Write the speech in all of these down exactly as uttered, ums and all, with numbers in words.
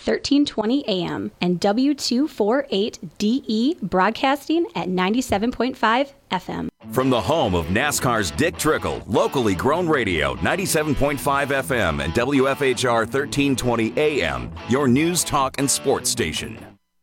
thirteen twenty A M, and W two forty-eight D E broadcasting at ninety-seven point five F M. From the home of NASCAR's Dick Trickle, locally grown radio, ninety-seven point five F M and W F H R thirteen twenty A M, your news, talk, and sports station.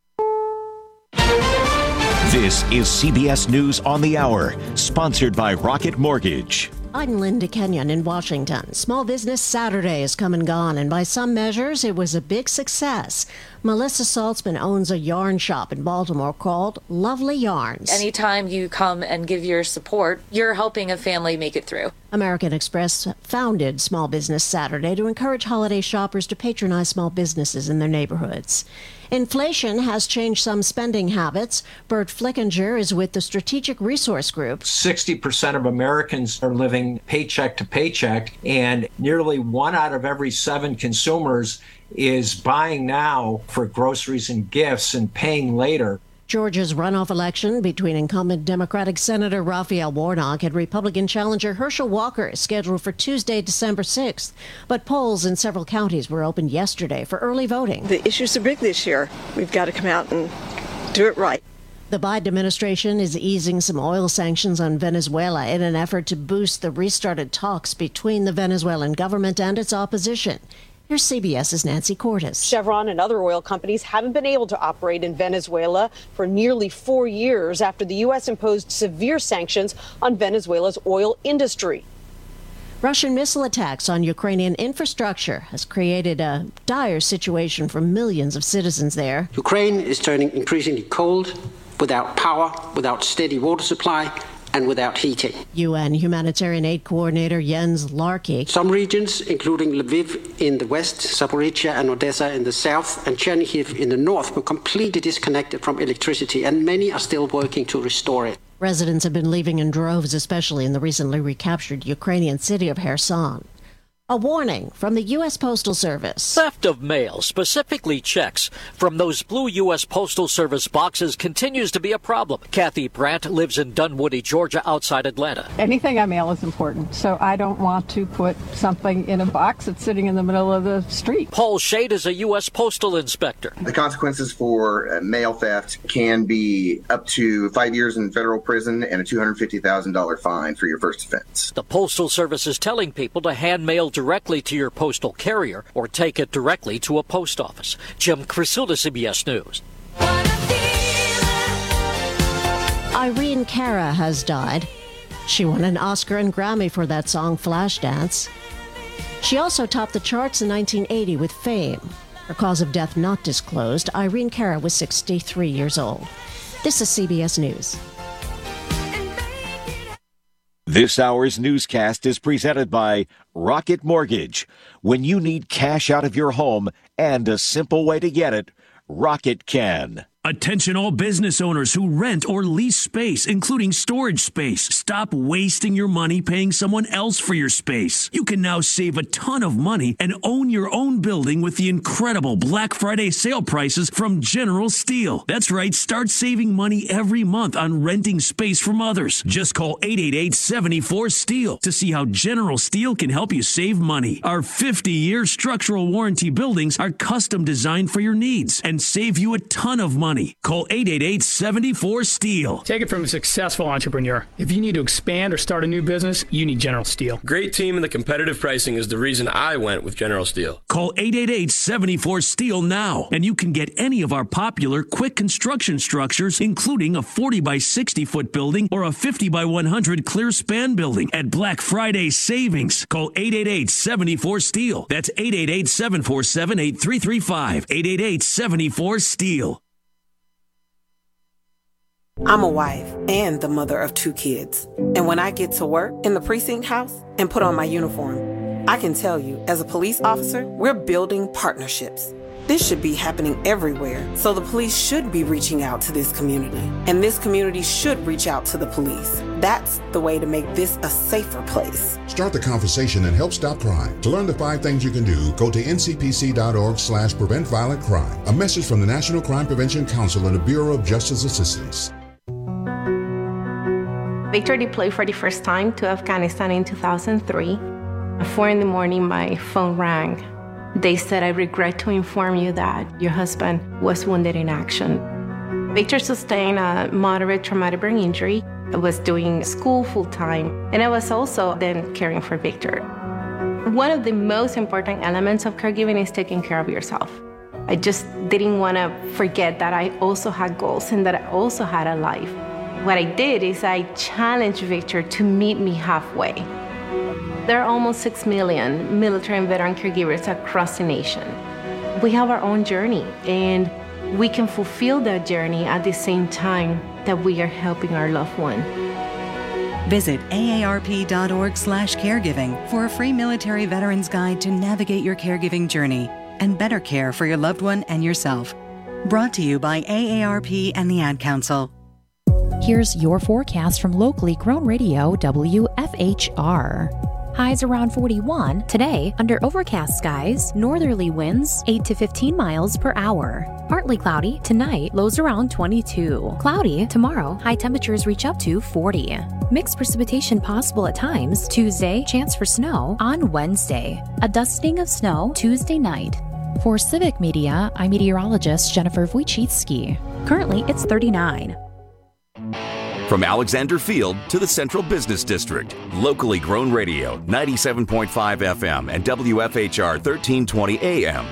This is C B S News on the Hour, sponsored by Rocket Mortgage. I'm Linda Kenyon in Washington. Small Business Saturday has come and gone, and by some measures, it was a big success. Melissa Saltzman owns a yarn shop in Baltimore called Lovely Yarns. Anytime you come and give your support, you're helping a family make it through. American Express founded Small Business Saturday to encourage holiday shoppers to patronize small businesses in their neighborhoods. Inflation has changed some spending habits. Bert Flickinger is with the Strategic Resource Group. sixty percent of Americans are living paycheck to paycheck, and nearly one out of every seven consumers is buying now for groceries and gifts and paying later. Georgia's runoff election between incumbent Democratic Senator Raphael Warnock and Republican challenger Herschel Walker is scheduled for Tuesday, December sixth. But polls in several counties were opened yesterday for early voting. The issues are big this year. We've got to come out and do it right. The Biden administration is easing some oil sanctions on Venezuela in an effort to boost the restarted talks between the Venezuelan government and its opposition. Here's CBS's Nancy Cordes. Chevron and other oil companies haven't been able to operate in Venezuela for nearly four years after the U S imposed severe sanctions on Venezuela's oil industry. Russian missile attacks on Ukrainian infrastructure has created a dire situation for millions of citizens there. Ukraine is turning increasingly cold, without power, without steady water supply, and without heating. U N Humanitarian Aid Coordinator Jens Larky. Some regions, including Lviv in the west, Zaporizhia and Odessa in the south, and Chernihiv in the north, were completely disconnected from electricity, and many are still working to restore it. Residents have been leaving in droves, especially in the recently recaptured Ukrainian city of Kherson. A warning from the U S Postal Service. Theft of mail, specifically checks, from those blue U S Postal Service boxes continues to be a problem. Kathy Brandt lives in Dunwoody, Georgia, outside Atlanta. Anything I mail is important, so I don't want to put something in a box that's sitting in the middle of the street. Paul Shade is a U S Postal Inspector. The consequences for mail theft can be up to five years in federal prison and a two hundred fifty thousand dollars fine for your first offense. The Postal Service is telling people to hand mail directly to your postal carrier or take it directly to a post office. Jim Crisilda, C B S News. Irene Cara has died. She won an Oscar and Grammy for that song Flashdance. She also topped the charts in nineteen eighty with Fame. Her cause of death not disclosed. Irene Cara was sixty-three years old. This is C B S News. This hour's newscast is presented by Rocket Mortgage. When you need cash out of your home and a simple way to get it, Rocket can. Attention all business owners who rent or lease space, including storage space. Stop wasting your money paying someone else for your space. You can now save a ton of money and own your own building with the incredible Black Friday sale prices from General Steel. That's right, start saving money every month on renting space from others. Just call eight eight eight, seven four, STEEL to see how General Steel can help you save money. Our fifty-year structural warranty buildings are custom designed for your needs and save you a ton of money. Call eight eight eight, seven four, STEEL. Take it from a successful entrepreneur. If you need to expand or start a new business, you need General Steel. Great team and the competitive pricing is the reason I went with General Steel. Call eight eight eight, seven four, STEEL now, and you can get any of our popular quick construction structures, including a forty by sixty foot building or a fifty by one hundred clear span building at Black Friday savings. Call eight eight eight, seven four, STEEL. That's eight eight eight, seven four seven, eight three three five. eight eight eight, seven four, STEEL. I'm a wife and the mother of two kids. And when I get to work in the precinct house and put on my uniform, I can tell you, as a police officer, we're building partnerships. This should be happening everywhere, so the police should be reaching out to this community. And this community should reach out to the police. That's the way to make this a safer place. Start the conversation and help stop crime. To learn the five things you can do, go to N C P C dot org slash prevent violent crime. A message from the National Crime Prevention Council and the Bureau of Justice Assistance. Victor deployed for the first time to Afghanistan in two thousand three. At four in the morning, my phone rang. They said, I regret to inform you that your husband was wounded in action. Victor sustained a moderate traumatic brain injury. I was doing school full-time, and I was also then caring for Victor. One of the most important elements of caregiving is taking care of yourself. I just didn't want to forget that I also had goals and that I also had a life. What I did is I challenged Victor to meet me halfway. There are almost six million military and veteran caregivers across the nation. We have our own journey, and we can fulfill that journey at the same time that we are helping our loved one. Visit A A R P dot org slash caregiving for a free military veterans guide to navigate your caregiving journey and better care for your loved one and yourself. Brought to you by A A R P and the Ad Council. Here's your forecast from locally grown radio W F H R. Highs around forty-one. Today, under overcast skies, northerly winds eight to fifteen miles per hour. Partly cloudy. Tonight, lows around twenty-two. Cloudy. Tomorrow, high temperatures reach up to forty. Mixed precipitation possible at times. Tuesday, chance for snow on Wednesday. A dusting of snow Tuesday night. For Civic Media, I'm meteorologist Jennifer Wojcicki. Currently, it's thirty-nine. From Alexander Field to the Central Business District, locally grown radio, ninety-seven point five F M and W F H R thirteen twenty A M.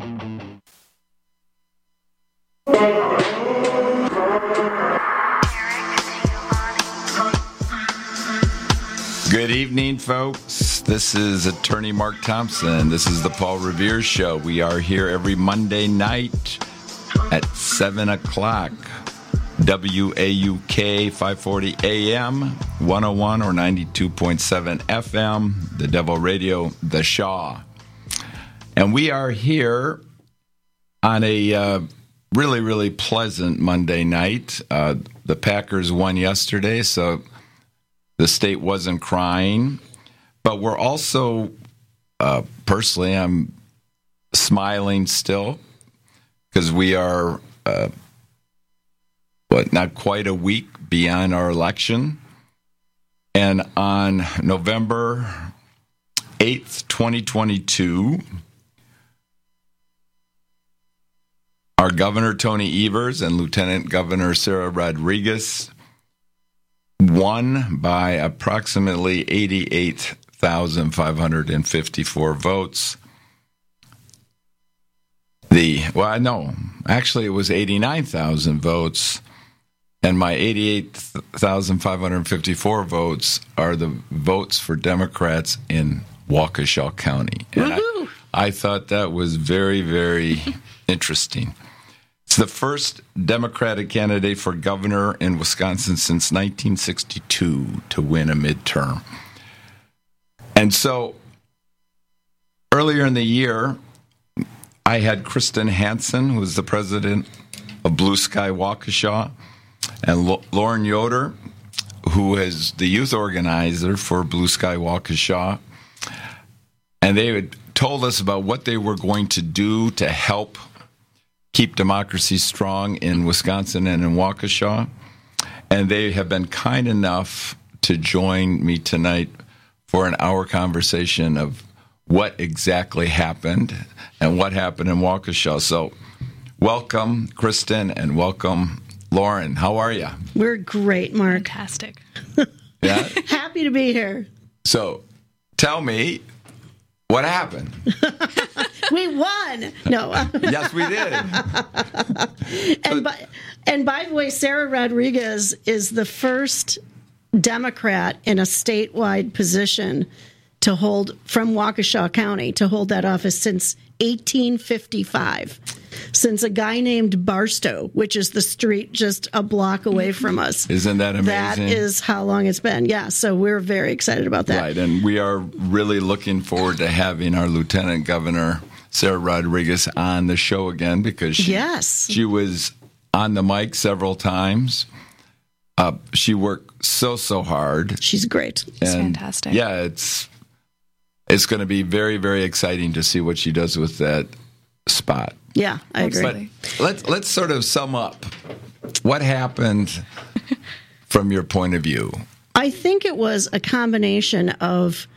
Good evening, folks. This is Attorney Mark Thompson. This is the Paul Revere Show. We are here every Monday night at seven o'clock. W A U K five forty A M, one oh one or ninety-two point seven F M, the Devil Radio, The Shaw. And we are here on a uh, really, really pleasant Monday night. Uh, the Packers won yesterday, so the state wasn't crying. But we're also, uh, personally, I'm smiling still because we are... Uh, but not quite a week beyond our election. And on November eighth, twenty twenty-two, our Governor Tony Evers and Lieutenant Governor Sarah Rodriguez won by approximately eighty-eight thousand five hundred fifty-four votes. The, well, no, actually it was eighty-nine thousand votes. And my eighty-eight thousand five hundred fifty-four votes are the votes for Democrats in Waukesha County. And I, I thought that was very, very interesting. It's the first Democratic candidate for governor in Wisconsin since nineteen sixty-two to win a midterm. And so earlier in the year, I had Kristen Hansen, who was the president of Blue Sky Waukesha, and L- Lauren Yoder, who is the youth organizer for Blue Sky Waukesha. And they had told us about what they were going to do to help keep democracy strong in Wisconsin and in Waukesha. And they have been kind enough to join me tonight for an hour conversation of what exactly happened and what happened in Waukesha. So welcome, Kristen, and welcome, Lauren. How are you? We're great, Mark. Fantastic. Yeah? Happy to be here. So tell me, what happened? We won. No. Yes, we did. and, by, and by the way, Sarah Rodriguez is the first Democrat in a statewide position to hold, from Waukesha County, to hold that office since eighteen fifty-five. Since a guy named Barstow, which is the street just a block away from us. Isn't that amazing? That is how long it's been. Yeah, so we're very excited about that. Right, and we are really looking forward to having our Lieutenant Governor, Sarah Rodriguez, on the show again because she, yes. she was on the mic several times. Uh, she worked so, so hard. She's great. She's and fantastic. Yeah, it's it's going to be very, very exciting to see what she does with that spot. Yeah, I agree. But let's let's sort of sum up what happened from your point of view. I think it was a combination of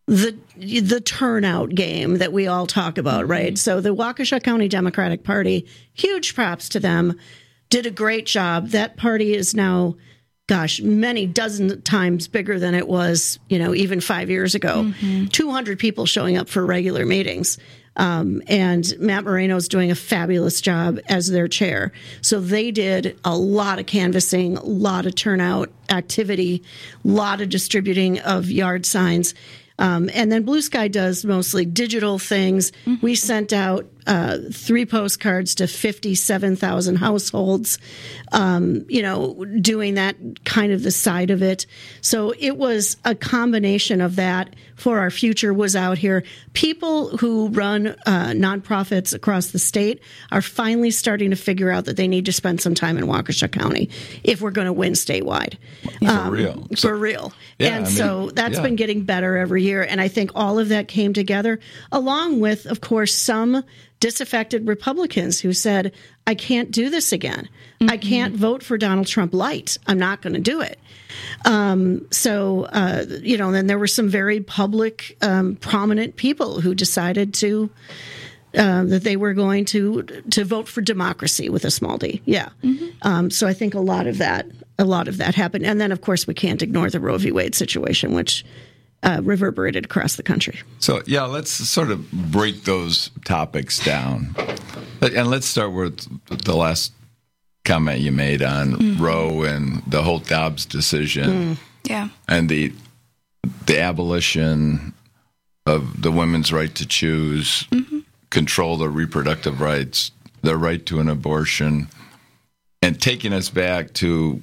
the the turnout game that we all talk about, mm-hmm. right? So the Waukesha County Democratic Party, huge props to them, did a great job. That party is now, gosh, many dozen times bigger than it was, you know, even five years ago. Mm-hmm. two hundred people showing up for regular meetings. Um, and Matt Moreno's doing a fabulous job as their chair. So they did a lot of canvassing, a lot of turnout activity, a lot of distributing of yard signs. Um, and then Blue Sky does mostly digital things. Mm-hmm. We sent out uh, three postcards to fifty-seven thousand households, um, you know, doing that kind of the side of it. So it was a combination of that. For Our Future was out here. People who run uh, nonprofits across the state are finally starting to figure out that they need to spend some time in Waukesha County if we're going to win statewide. For um, real. For So, real. yeah, and I mean, so that's yeah. been getting better every year. And I think all of that came together, along with, of course, some disaffected Republicans who said, I can't do this again. Mm-hmm. I can't vote for Donald Trump light. I'm not going to do it. Um, so, uh, you know, then there were some very public, um, prominent people who decided to, uh, that they were going to, to vote for democracy with a small d. Yeah. Mm-hmm. Um, so I think a lot of that, a lot of that happened. And then, of course, we can't ignore the Roe v. Wade situation, which uh, reverberated across the country. So, yeah, let's sort of break those topics down. And let's start with the last comment you made on mm-hmm. Roe and the whole Dobbs decision. Mm. Yeah. And the the abolition of the women's right to choose, mm-hmm. control their reproductive rights, their right to an abortion, and taking us back to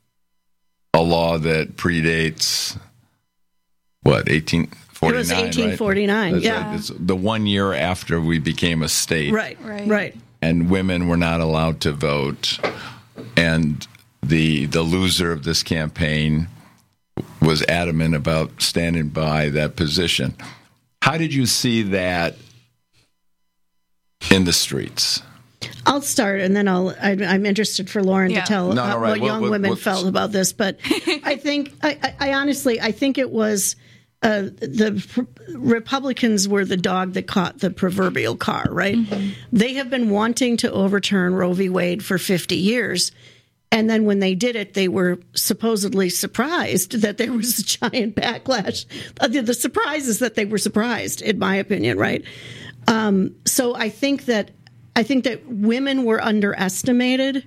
a law that predates, what, eighteen forty-nine? It was eighteen forty-nine, right? yeah. Right. It's the one year after we became a state. Right, right, right. And women were not allowed to vote. And the the loser of this campaign was adamant about standing by that position. How did you see that in the streets? I'll start, and then I'll. I, I'm interested for Lauren yeah. to tell no, uh, no, right. what well, young well, women well, felt about this. But I think, I, I, I honestly, I think it was uh, the pr- Republicans were the dog that caught the proverbial car. Right? Mm-hmm. They have been wanting to overturn Roe v. Wade for fifty years. And then when they did it, they were supposedly surprised that there was a giant backlash. The, the surprise is that they were surprised, in my opinion, right? Um, so I think that I think that women were underestimated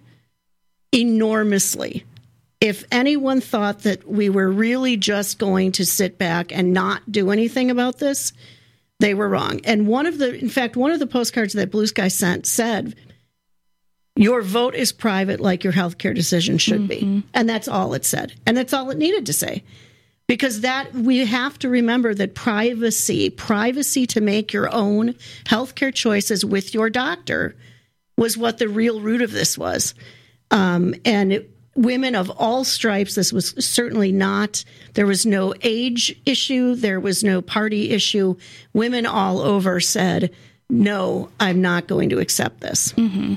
enormously. If anyone thought that we were really just going to sit back and not do anything about this, they were wrong. And one of the, in fact, one of the postcards that Blue Sky sent said, your vote is private like your healthcare decision should mm-hmm. be. And that's all it said. And that's all it needed to say. Because that we have to remember that privacy, privacy to make your own healthcare choices with your doctor was what the real root of this was. Um, and it, women of all stripes, this was certainly not, there was no age issue. There was no party issue. Women all over said, no, I'm not going to accept this. Mm-hmm.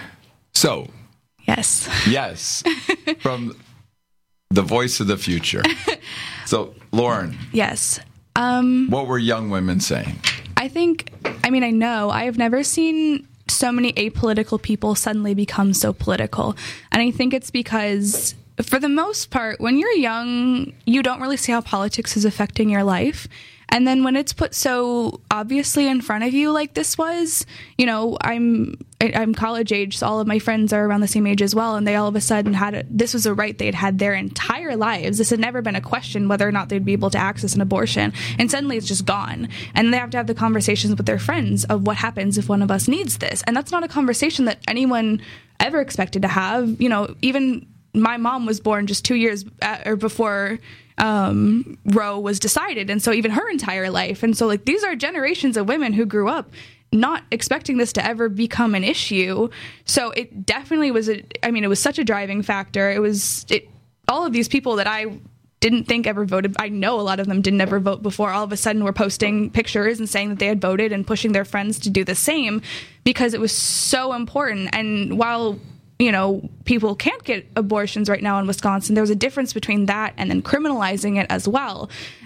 So, yes, yes, from the voice of the future. So, Lauren, yes, um, what were young women saying? I think, I mean, I know I have never seen so many apolitical people suddenly become so political, and I think it's because, for the most part, when you're young, you don't really see how politics is affecting your life. And then when it's put so obviously in front of you like this was, you know, I'm I'm college age, so all of my friends are around the same age as well, and they all of a sudden had a, this was a right they'd had their entire lives. This had never been a question whether or not they'd be able to access an abortion, and suddenly it's just gone. And they have to have the conversations with their friends of what happens if one of us needs this. And that's not a conversation that anyone ever expected to have. You know, even my mom was born just two years at, or before um, Roe was decided. And so even her entire life. And so like these are generations of women who grew up not expecting this to ever become an issue. So it definitely was, a, I mean, it was such a driving factor. It was it, all of these people that I didn't think ever voted. I know a lot of them didn't ever vote before. All of a sudden were posting pictures and saying that they had voted and pushing their friends to do the same because it was so important. And while you know, people can't get abortions right now in Wisconsin, there's a difference between that and then criminalizing it as well.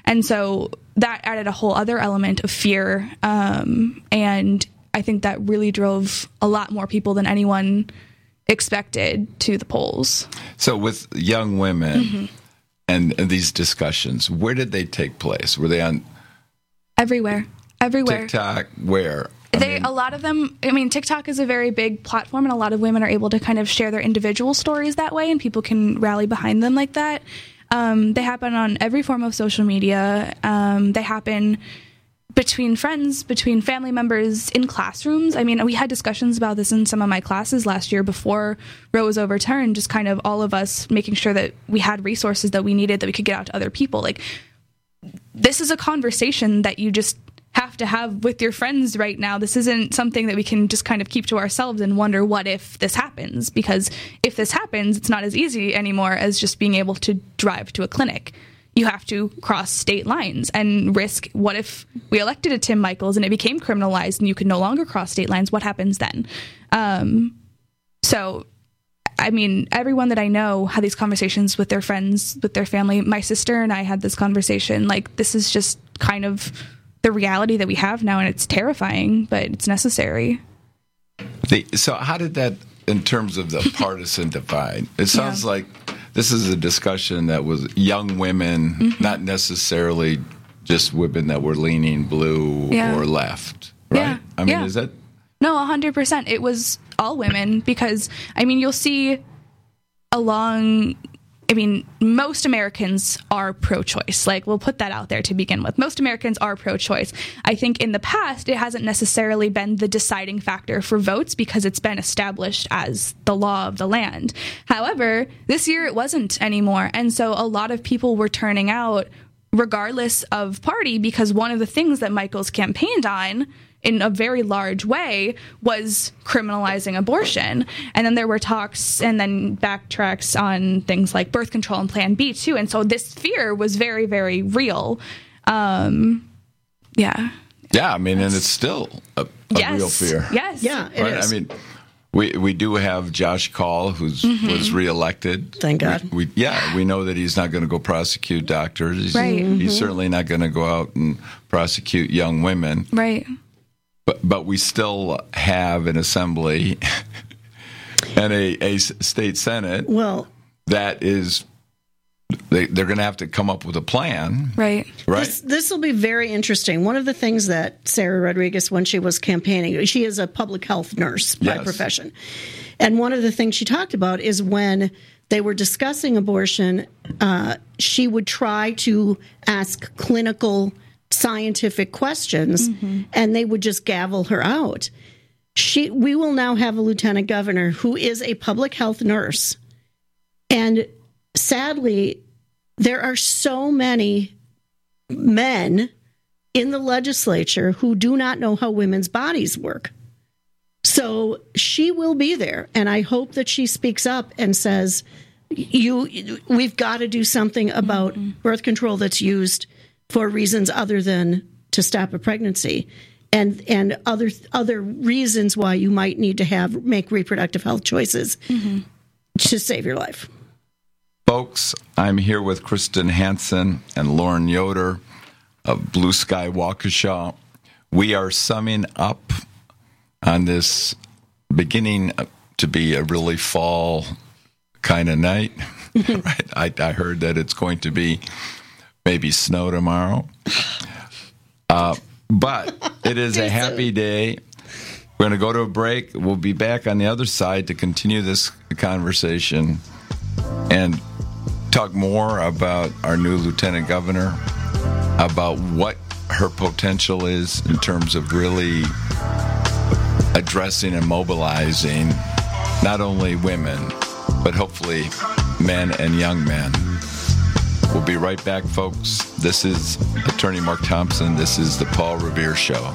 And so that added a whole other element of fear. Um, and I think that really drove a lot more people than anyone expected to the polls. So with young women Mm-hmm. and, and these discussions, where did they take place? Were they on Everywhere. Everywhere. TikTok? Where? I They, mean, a lot of them, I mean, TikTok is a very big platform, and a lot of women are able to kind of share their individual stories that way, and people can rally behind them like that. Um, they happen on every form of social media. Um, they happen between friends, between family members, in classrooms. I mean, we had discussions about this in some of my classes last year before Roe was overturned, just kind of all of us making sure that we had resources that we needed that we could get out to other people. Like, this is a conversation that you just have to have with your friends right now. This isn't something that we can just kind of keep to ourselves and wonder what if this happens, because if this happens, it's not as easy anymore as just being able to drive to a clinic. You have to cross state lines and risk, what if we elected a Tim Michels and it became criminalized and you could no longer cross state lines? What happens then? Um, so, I mean, everyone that I know had these conversations with their friends, with their family. My sister and I had this conversation. Like, this is just kind of the reality that we have now, and it's terrifying, but it's necessary. the, so how did that, in terms of the partisan divide, it sounds Yeah. like this is a discussion that was young women, Mm-hmm. not necessarily just women that were leaning blue Yeah. or left, right? Yeah. I mean, Yeah. is that... No, one hundred percent. It was all women because, I mean, you'll see along, I mean, most Americans are pro-choice. Like, we'll put that out there to begin with. Most Americans are pro-choice. I think in the past, it hasn't necessarily been the deciding factor for votes because it's been established as the law of the land. However, this year it wasn't anymore. And so a lot of people were turning out regardless of party, because one of the things that Michels campaigned on in a very large way was criminalizing abortion. And then there were talks and then backtracks on things like birth control and Plan B too. And so this fear was very, very real. Um, yeah. Yeah, I mean, and it's still a, a Yes. real fear. Yes. Yeah, it right? is. I mean, we we do have Josh Call, who's Mhm. was reelected. Thank God. We, we yeah, we know that he's not going to go prosecute doctors. He's, Right. he's Mhm. certainly not going to go out and prosecute young women. Right. But but we still have an assembly and a, a s- state senate. Well, that is, they they're going to have to come up with a plan. Right. Right. This, this will be very interesting. One of the things that Sarah Rodriguez, when she was campaigning, she is a public health nurse by Yes. profession. And one of the things she talked about is when they were discussing abortion, uh, she would try to ask clinical, scientific questions, Mhm. and they would just gavel her out. She, we will now have a lieutenant governor who is a public health nurse. And sadly, there are so many men in the legislature who do not know how women's bodies work. So she will be there, and I hope that she speaks up and says, "You, we've got to do something about birth control that's used for reasons other than to stop a pregnancy, and and other other reasons why you might need to have make reproductive health choices to save your life." Folks, I'm here with Kristen Hansen and Lauren Yoder of Blue Sky Waukesha. We are summing up on this beginning to be a really fall kind of night. Right? I, I heard that it's going to be maybe snow tomorrow. Uh, but it is a happy day. We're going to go to a break. We'll be back on the other side to continue this conversation and talk more about our new lieutenant governor, about what her potential is in terms of really addressing and mobilizing not only women, but hopefully men and young men. We'll be right back, folks. This is Attorney Mark Thompson. This is the Paul Revere Show.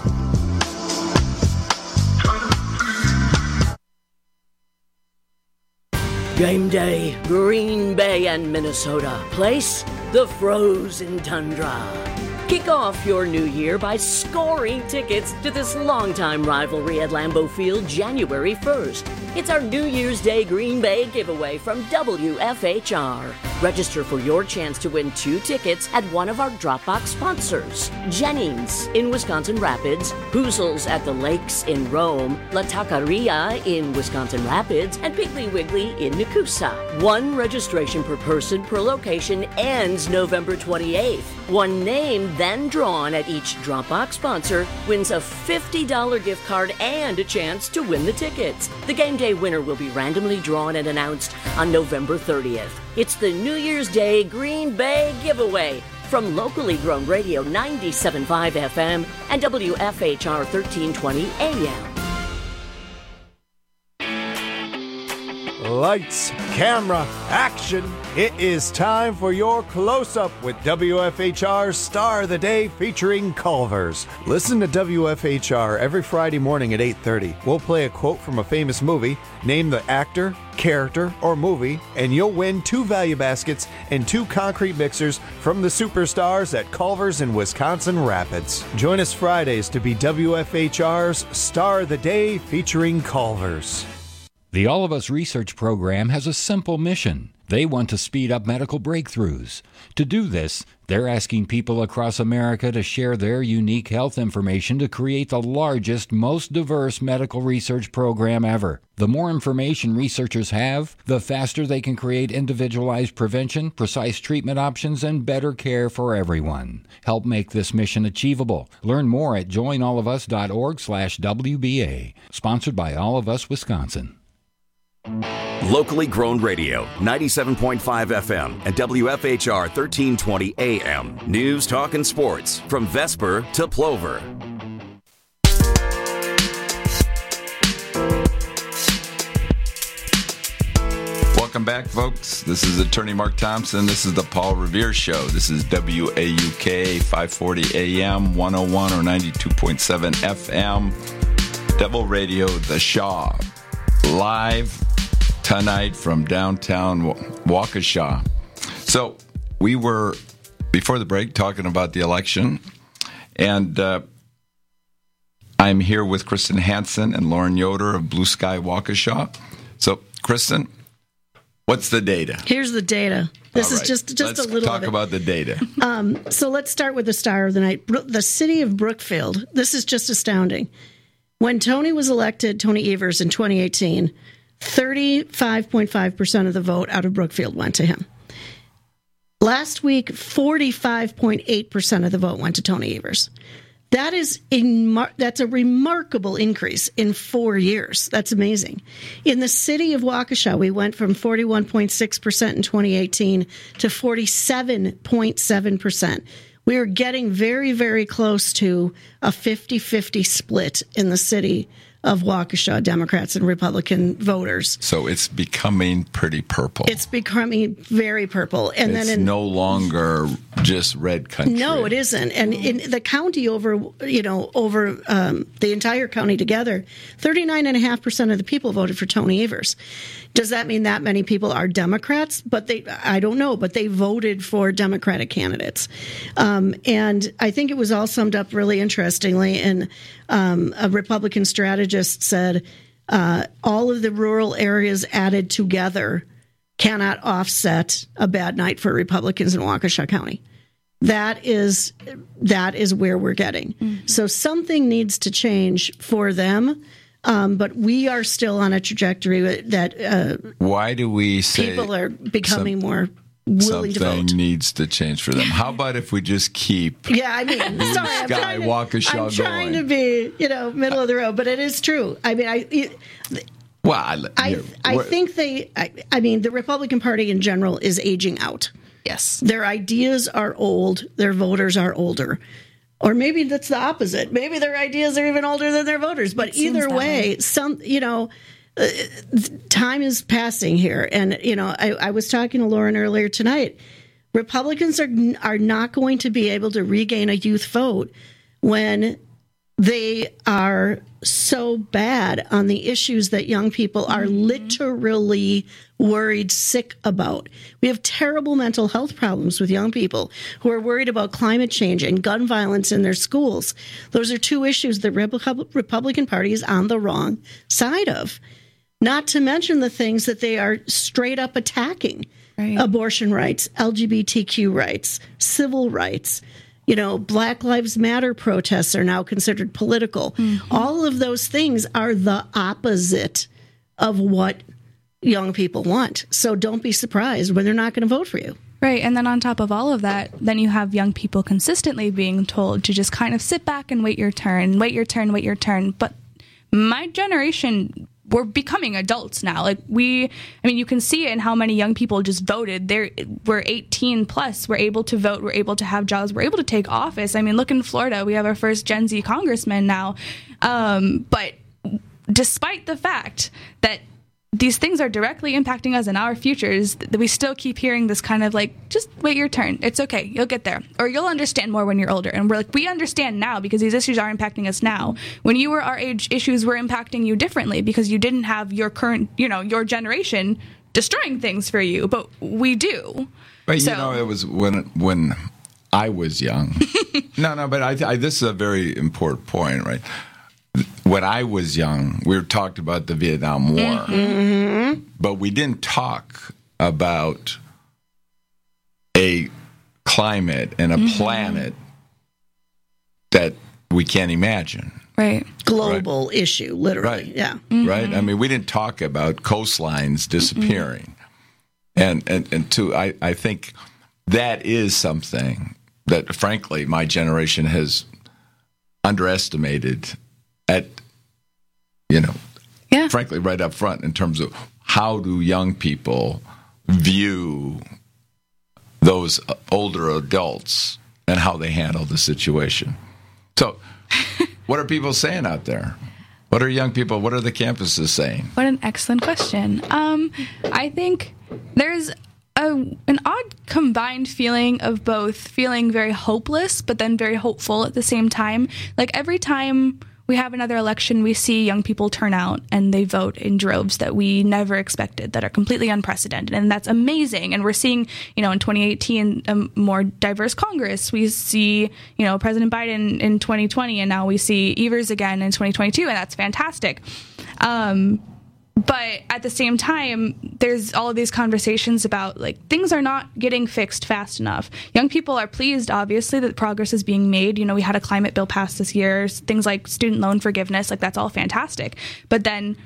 Game day, Green Bay and Minnesota. Place, the frozen tundra. Kick off your new year by scoring tickets to this longtime rivalry at Lambeau Field January first. It's our New Year's Day Green Bay giveaway from W F H R. Register for your chance to win two tickets at one of our Dropbox sponsors. Jennings in Wisconsin Rapids, Hoozles at the Lakes in Rome, La Taqueria in Wisconsin Rapids, and Piggly Wiggly in Nakusa. One registration per person per location ends November twenty-eighth. One name then drawn at each Dropbox sponsor wins a fifty dollars gift card and a chance to win the tickets. The game day winner will be randomly drawn and announced on November thirtieth. It's the New Year's Day Green Bay giveaway from locally grown radio ninety-seven point five F M and W F H R thirteen twenty A M. Lights, camera, action. It is time for your close-up with W F H R's Star of the Day featuring Culver's. Listen to W F H R every Friday morning at eight thirty. We'll play a quote from a famous movie, name the actor, character, or movie, and you'll win two value baskets and two concrete mixers from the superstars at Culver's in Wisconsin Rapids. Join us Fridays to be W F H R's Star of the Day featuring Culver's. The All of Us Research Program has a simple mission. They want to speed up medical breakthroughs. To do this, they're asking people across America to share their unique health information to create the largest, most diverse medical research program ever. The more information researchers have, the faster they can create individualized prevention, precise treatment options, and better care for everyone. Help make this mission achievable. Learn more at join all of us dot org slash W B A. Sponsored by All of Us Wisconsin. Locally grown radio, ninety-seven point five F M and W F H R thirteen twenty A M. News, talk, and sports from Vesper to Plover. Welcome back, folks. This is Attorney Mark Thompson. This is the Paul Revere Show. This is W A U K, five forty A M, one oh one or ninety-two point seven F M. Devil Radio, The Shaw. Live tonight from downtown Waukesha. So we were, before the break, talking about the election, and uh, I'm here with Kristen Hansen and Lauren Yoder of Blue Sky Waukesha. So, Kristen, what's the data? Here's the data. This All is right. just just Let's a little talk of it. about the data. Um, so let's start with the star of the night. Bro- the city of Brookfield. This is just astounding. When Tony was elected, Tony Evers, in twenty eighteen, thirty-five point five percent of the vote out of Brookfield went to him. Last week, forty-five point eight percent of the vote went to Tony Evers. That is a, that's a remarkable increase in four years. That's amazing. In the city of Waukesha, we went from forty-one point six percent in twenty eighteen to forty-seven point seven percent. We are getting very, very close to a fifty-fifty split in the city of Waukesha, Democrats and Republican voters. So it's becoming pretty purple. It's becoming very purple. And it's then in, no longer just red country. No, it isn't. And in the county over, you know, over um, the entire county together, thirty-nine point five percent of the people voted for Tony Evers. Does that mean that many people are Democrats? But they, I don't know, but they voted for Democratic candidates. Um, and I think it was all summed up really interestingly. And um, a Republican strategist said, uh, all of the rural areas added together cannot offset a bad night for Republicans in Waukesha County. That is, that is where we're getting. Mm-hmm. So something needs to change for them. Um, but we are still on a trajectory that uh, why do we say people are becoming some, more willing to vote? Something needs to change for them. How about if we just keep yeah, I mean, sorry, I'm Sky trying, to, Waukesha I'm trying going. to be, you know, middle of the road, but it is true. I mean, I. It, well, I, I, I think they. I, I mean, the Republican Party in general is aging out. Yes, their ideas are old. Their voters are older. Or maybe that's the opposite. Maybe their ideas are even older than their voters. But it either way, way, some you know, uh, time is passing here. And you know, I, I was talking to Lauren earlier tonight. Republicans are are not going to be able to regain a youth vote when they are so bad on the issues that young people are mm-hmm. literally worried sick about. We have terrible mental health problems with young people who are worried about climate change and gun violence in their schools. Those are two issues the Repub- Republican Party is on the wrong side of. Not to mention the things that they are straight up attacking. Right. Abortion rights, L G B T Q rights, civil rights. You know, Black Lives Matter protests are now considered political. Mm-hmm. All of those things are the opposite of what young people want. So don't be surprised when they're not going to vote for you. Right. And then on top of all of that, then you have young people consistently being told to just kind of sit back and wait your turn, wait your turn, wait your turn. But my generation, we're becoming adults now. Like we, I mean, you can see it in how many young people just voted. They're, we're eighteen plus. We're able to vote. We're able to have jobs. We're able to take office. I mean, look in Florida. We have our first Gen Z congressman now. Um, but despite the fact that these things are directly impacting us in our futures, that we still keep hearing this kind of like, just wait your turn. It's okay. You'll get there. Or you'll understand more when you're older. And we're like, we understand now because these issues are impacting us now. When you were our age, issues were impacting you differently because you didn't have your current, you know, your generation destroying things for you. But we do. But, so, you know, it was when when I was young. no, no, but I, I, this is a very important point, right? When I was young, we talked about the Vietnam War, mm-hmm. but we didn't talk about a climate and a mm-hmm. planet that we can't imagine. Right. Global right. issue, literally. Right. Yeah. Mm-hmm. Right? I mean, we didn't talk about coastlines disappearing. Mm-hmm. And, and, and two, I, I think that is something that, frankly, my generation has underestimated at, you know, yeah. frankly, right up front in terms of how do young people view those older adults and how they handle the situation. So what are people saying out there? What are young people, what are the campuses saying? What an excellent question. Um, I think there's a, an odd combined feeling of both feeling very hopeless, but then very hopeful at the same time. Like every time we have another election, we see young people turn out and they vote in droves that we never expected, that are completely unprecedented. And that's amazing. And we're seeing, you know, in twenty eighteen, a more diverse Congress. We see, you know, President Biden in twenty twenty, and now we see Evers again in twenty twenty-two, and that's fantastic. Um, But at the same time, there's all of these conversations about, like, things are not getting fixed fast enough. Young people are pleased, obviously, that progress is being made. You know, we had a climate bill passed this year, things like student loan forgiveness, like, that's all fantastic. But then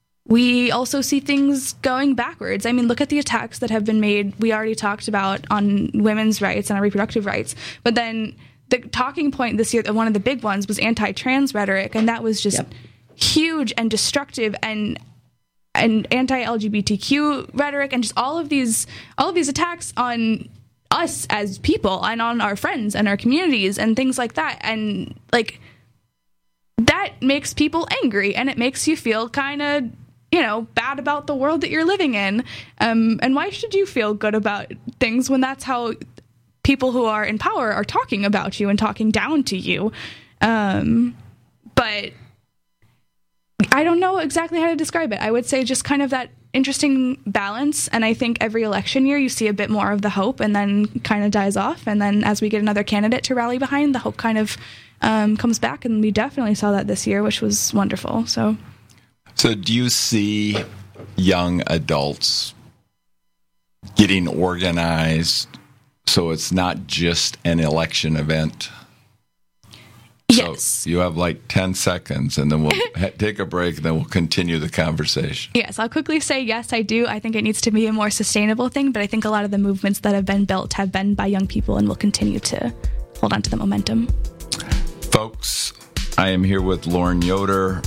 we also see things going backwards. I mean, look at the attacks that have been made. We already talked about on women's rights and our reproductive rights. But then the talking point this year, one of the big ones, was anti-trans rhetoric, and that was just yep. huge and destructive and and anti-L G B T Q rhetoric, and just all of these all of these attacks on us as people and on our friends and our communities and things like that. And like that makes people angry, and it makes you feel kind of, you know, bad about the world that you're living in. Um, and why should you feel good about things when that's how people who are in power are talking about you and talking down to you? Um, but I don't know exactly how to describe it. I would say just kind of that interesting balance. And I think every election year you see a bit more of the hope and then kind of dies off. And then as we get another candidate to rally behind, the hope kind of um, comes back. And we definitely saw that this year, which was wonderful. So, so do you see young adults getting organized so it's not just an election event? Yes. So you have like ten seconds, and then we'll ha- take a break, and then we'll continue the conversation. Yes, I'll quickly say yes, I do. I think it needs to be a more sustainable thing, but I think a lot of the movements that have been built have been by young people and will continue to hold on to the momentum. Folks, I am here with Lauren Yoder,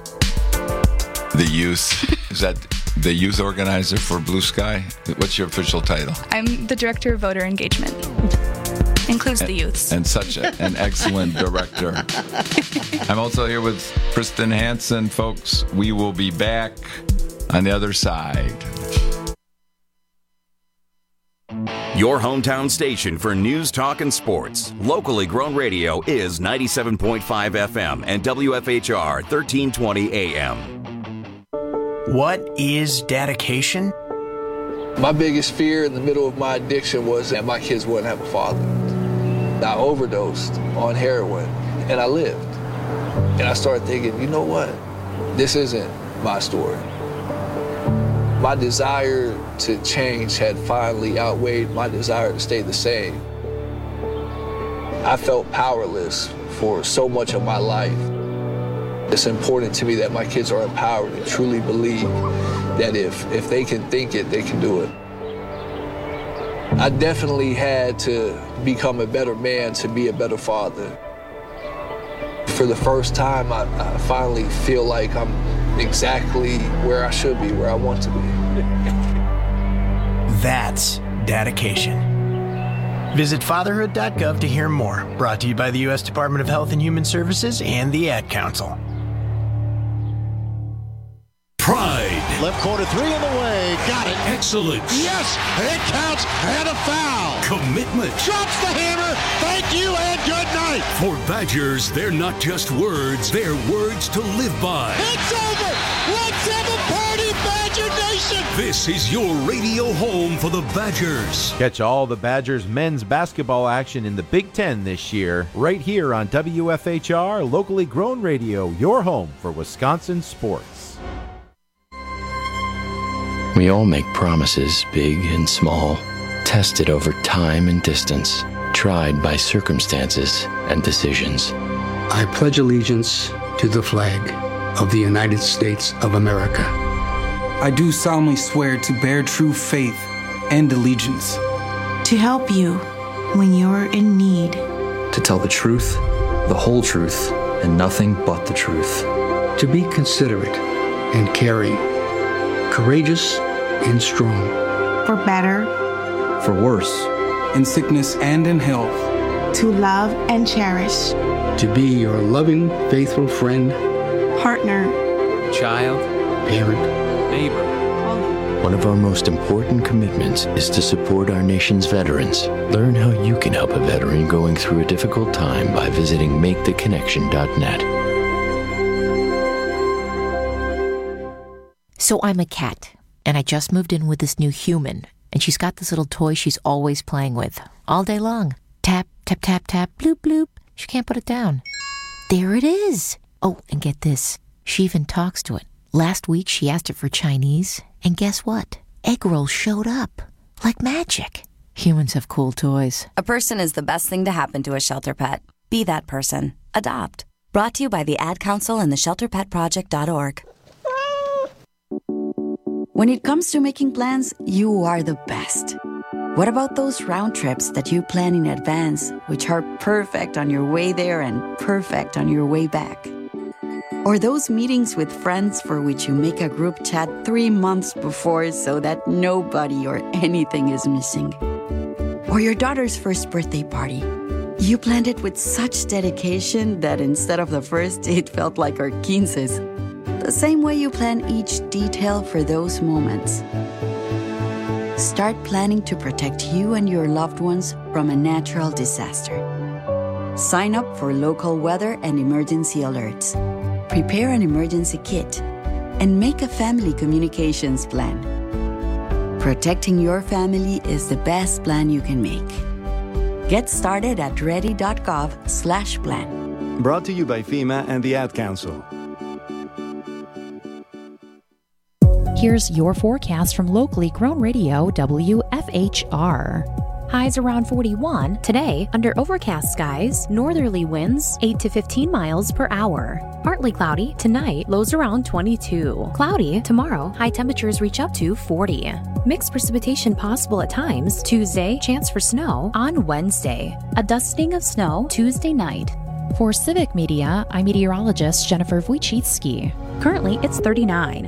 the youth. Is that the youth organizer for Blue Sky? What's your official title? I'm the director of voter engagement. Includes and, the youths. And such a, an excellent director. I'm also here with Kristen Hansen. Folks, we will be back on the other side. Your hometown station for news, talk, and sports. Locally grown radio is ninety-seven point five F M and W F H R thirteen twenty A M. What is dedication? My biggest fear in the middle of my addiction was that my kids wouldn't have a father. I overdosed on heroin, and I lived. And I started thinking, you know what? This isn't my story. My desire to change had finally outweighed my desire to stay the same. I felt powerless for so much of my life. It's important to me that my kids are empowered and truly believe that if, if they can think it, they can do it. I definitely had to become a better man to be a better father. For the first time, I, I finally feel like I'm exactly where I should be, where I want to be. That's dedication. Visit fatherhood dot gov to hear more. Brought to you by the U S Department of Health and Human Services and the Ad Council. Pride. Left corner three in the way. Got it. Excellence. Yes, it counts and a foul. Commitment. Drops the hammer. Thank you and good night. For Badgers, they're not just words, they're words to live by. It's over. Let's have a party, Badger Nation. This is your radio home for the Badgers. Catch all the Badgers men's basketball action in the Big Ten this year, right here on W F H R, locally grown radio, your home for Wisconsin sports. We all make promises, big and small, tested over time and distance, tried by circumstances and decisions. I pledge allegiance to the flag of the United States of America. I do solemnly swear to bear true faith and allegiance. To help you when you're in need. To tell the truth, the whole truth, and nothing but the truth. To be considerate and caring. Courageous and strong. For better. For worse. In sickness and in health. To love and cherish. To be your loving, faithful friend. Partner. Child. Parent. Neighbor. One of our most important commitments is to support our nation's veterans. Learn how you can help a veteran going through a difficult time by visiting make the connection dot net. So I'm a cat, and I just moved in with this new human, and she's got this little toy she's always playing with, all day long. Tap, tap, tap, tap, bloop, bloop. She can't put it down. There it is. Oh, and get this. She even talks to it. Last week, she asked it for Chinese, and guess what? Egg rolls showed up. Like magic. Humans have cool toys. A person is the best thing to happen to a shelter pet. Be that person. Adopt. Brought to you by the Ad Council and the shelter pet project dot org. When it comes to making plans, you are the best. What about those round trips that you plan in advance, which are perfect on your way there and perfect on your way back? Or those meetings with friends for which you make a group chat three months before so that nobody or anything is missing? Or your daughter's first birthday party. You planned it with such dedication that instead of the first, it felt like our quinces. The same way you plan each detail for those moments. Start planning to protect you and your loved ones from a natural disaster. Sign up for local weather and emergency alerts. Prepare an emergency kit and make a family communications plan. Protecting your family is the best plan you can make. Get started at ready dot gov slash plan. Brought to you by FEMA and the Ad Council. Here's your forecast from locally grown radio W F H R. Highs around forty-one. Today, under overcast skies, northerly winds eight to fifteen miles per hour. Partly cloudy. Tonight, lows around twenty-two. Cloudy. Tomorrow, high temperatures reach up to forty. Mixed precipitation possible at times. Tuesday, chance for snow. On Wednesday, a dusting of snow Tuesday night. For Civic Media, I'm meteorologist Jennifer Wojcicki. Currently, it's thirty-nine.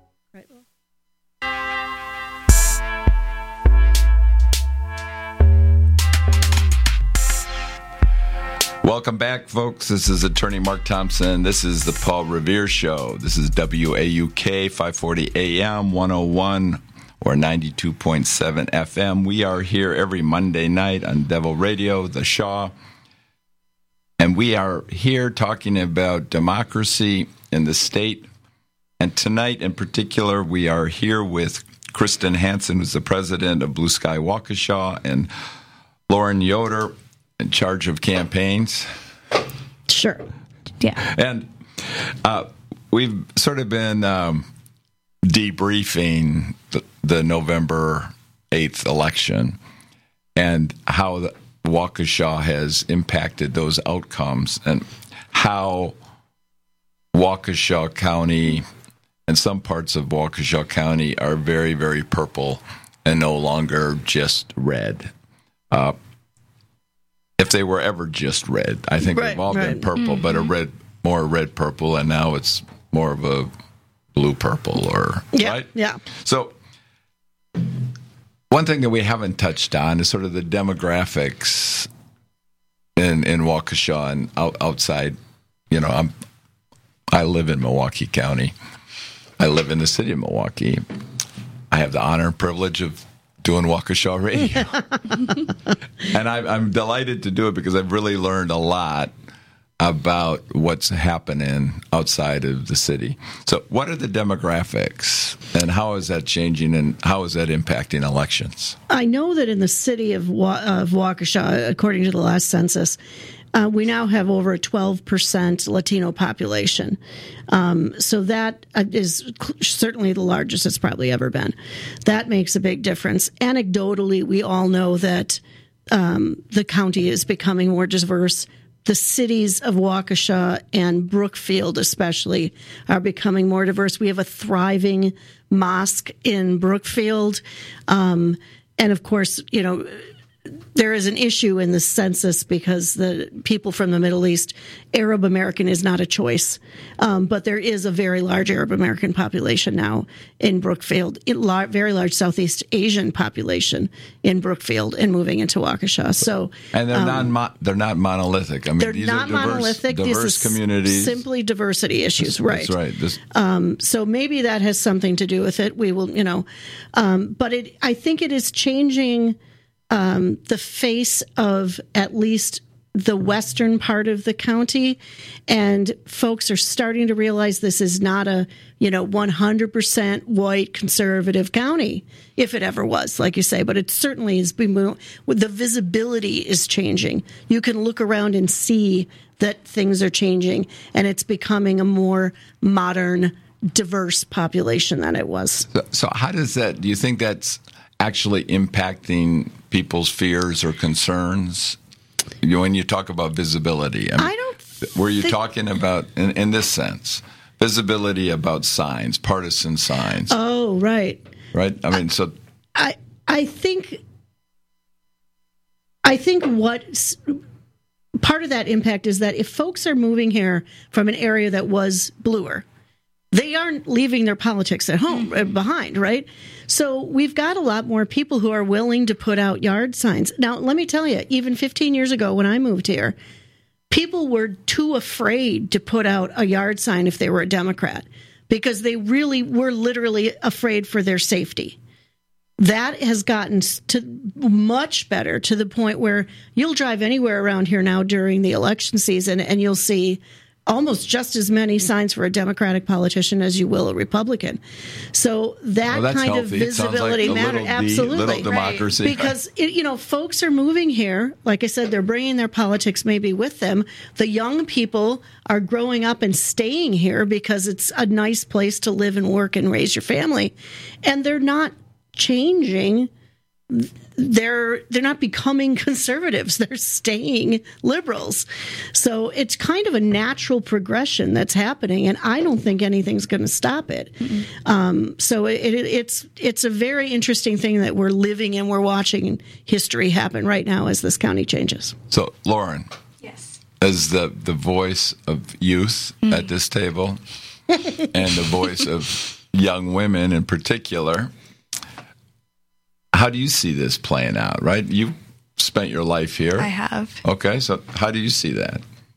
Welcome back, folks. This is Attorney Mark Thompson. This is the Paul Revere Show. This is W A U K five forty A M, one oh one or ninety-two point seven F M. We are here every Monday night on Devil Radio, The Shaw. And we are here talking about democracy in the state. And tonight in particular, we are here with Kristen Hansen, who's the president of Blue Sky Waukesha, and Lauren Yoder, in charge of campaigns. Sure. Yeah. And uh, we've sort of been um, debriefing the, the November eighth election and how the Waukesha has impacted those outcomes, and how Waukesha County and some parts of Waukesha County are very, very purple and no longer just red. Uh, if they were ever just red, I think right, they've all right. been purple, mm-hmm. but a red, more red purple, and now it's more of a blue purple, or yeah, right? Yeah. So one thing that we haven't touched on is sort of the demographics in in Waukesha and out, outside. You know, I'm I live in Milwaukee County. I live in the city of Milwaukee. I have the honor and privilege of doing Waukesha Radio. And I, I'm delighted to do it because I've really learned a lot about what's happening outside of the city. So what are the demographics, and how is that changing, and how is that impacting elections? I know that in the city of, Wa- of Waukesha, according to the last census, Uh, we now have over a twelve percent Latino population. Um, so that is cl- certainly the largest it's probably ever been. That makes a big difference. Anecdotally, we all know that um, the county is becoming more diverse. The cities of Waukesha and Brookfield especially are becoming more diverse. We have a thriving mosque in Brookfield. Um, and of course, you know, there is an issue in the census because the people from the Middle East, Arab American is not a choice. Um, but there is a very large Arab American population now in Brookfield, a lar- very large Southeast Asian population in Brookfield and moving into Waukesha. So, and they're um, not mo- they're not monolithic. I mean, they're these not are diverse, monolithic. diverse These are communities. Simply diversity issues, That's, right? That's right. This- Um, so maybe that has something to do with it. We will, you know, um, but it. I think it is changing um, the face of at least the western part of the county, and folks are starting to realize this is not a, you know, one hundred percent white conservative county, if it ever was, like you say, but it certainly is. The visibility is changing. You can look around and see that things are changing, and it's becoming a more modern, diverse population than it was. So, so how does that, do you think that's actually impacting people's fears or concerns? You know, when you talk about visibility, I, mean, I don't. Were you think... talking about in, in this sense, visibility about signs, partisan signs? Oh, right, right. I mean, I, so I I think I think what part of that impact is that if folks are moving here from an area that was bluer, they aren't leaving their politics at home mm-hmm. behind, right? So we've got a lot more people who are willing to put out yard signs. Now, let me tell you, even fifteen years ago when I moved here, people were too afraid to put out a yard sign if they were a Democrat because they really were literally afraid for their safety. That has gotten to much better, to the point where you'll drive anywhere around here now during the election season and you'll see almost just as many signs for a Democratic politician as you will a Republican. So that well, kind healthy. of visibility like matters. Absolutely. Little democracy. Right. Because, it, you know, folks are moving here. Like I said, they're bringing their politics maybe with them. The young people are growing up and staying here because it's a nice place to live and work and raise your family. And they're not changing. They're they're not becoming conservatives. They're staying liberals. So it's kind of a natural progression that's happening, and I don't think anything's going to stop it. Mm-hmm. Um, so it, it, it's it's a very interesting thing that we're living and we're watching history happen right now as this county changes. So, Lauren, yes, as the the voice of youth mm-hmm. at this table, and the voice of young women in particular, how do you see this playing out, right? You spent your life here. I have. Okay, so how do you see that?